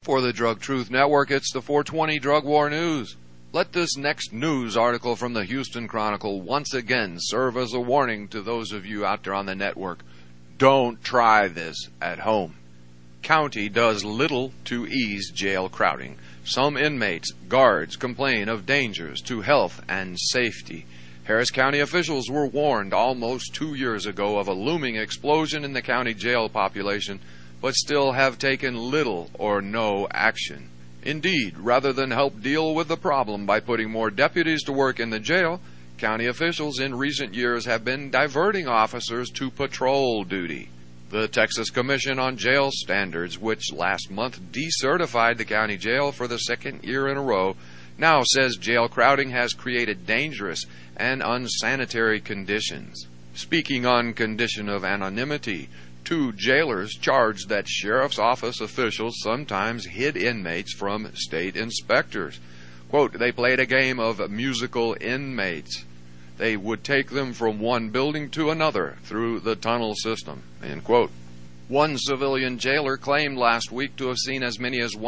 For the Drug Truth Network, it's the 420 Drug War News. Let this next news article from the Houston Chronicle once again serve as a warning to those of you out there on the network. Don't try this at home. County does little to ease jail crowding. Some inmates, guards, complain of dangers to health and safety. Harris County officials were warned almost 2 years ago of a looming explosion in the county jail population, but still have taken little or no action. Indeed, rather than help deal with the problem by putting more deputies to work in the jail, county officials in recent years have been diverting officers to patrol duty. The Texas Commission on Jail Standards, which last month decertified the county jail for the second year in a row, now says jail crowding has created dangerous and unsanitary conditions. Speaking on condition of anonymity, 2 jailers charged that sheriff's office officials sometimes hid inmates from state inspectors. Quote, they played a game of musical inmates. They would take them from one building to another through the tunnel system. End quote. One civilian jailer claimed last week to have seen as many as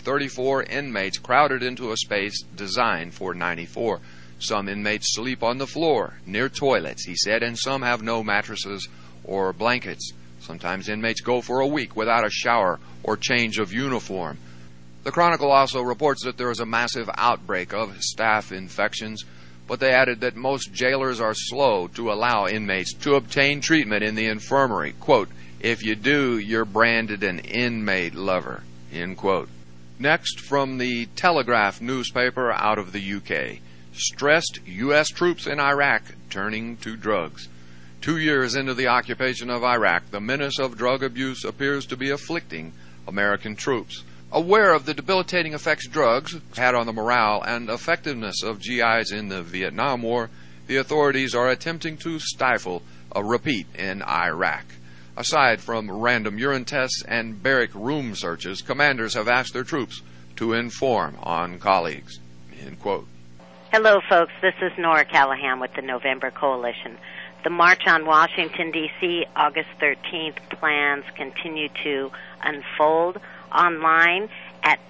134 inmates crowded into a space designed for 94. Some inmates sleep on the floor, near toilets, he said, and some have no mattresses or blankets. Sometimes inmates go for a week without a shower or change of uniform. The Chronicle also reports that there is a massive outbreak of staph infections, but they added that most jailers are slow to allow inmates to obtain treatment in the infirmary. Quote, if you do, you're branded an inmate lover. End quote. Next, from the Telegraph newspaper out of the UK. Stressed U.S. troops in Iraq turning to drugs. 2 years into the occupation of Iraq, the menace of drug abuse appears to be afflicting American troops. Aware of the debilitating effects drugs had on the morale and effectiveness of GIs in the Vietnam War, the authorities are attempting to stifle a repeat in Iraq. Aside from random urine tests and barrack room searches, commanders have asked their troops to inform on colleagues. End quote. Hello, folks. This is Nora Callahan with the November Coalition. The March on Washington, D.C., August 13th plans continue to unfold online at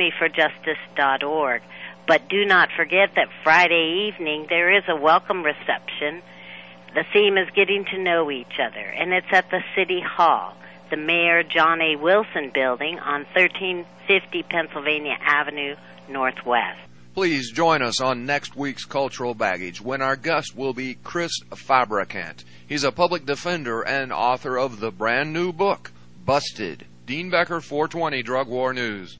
journeyforjustice.org. But do not forget that Friday evening there is a welcome reception. The theme is getting to know each other, and it's at the City Hall, the Mayor John A. Wilson building on 1350 Pennsylvania Avenue Northwest. Please join us on next week's Cultural Baggage when our guest will be Chris Fabricant. He's a public defender and author of the brand new book, Busted. Dean Becker, 420 Drug War News.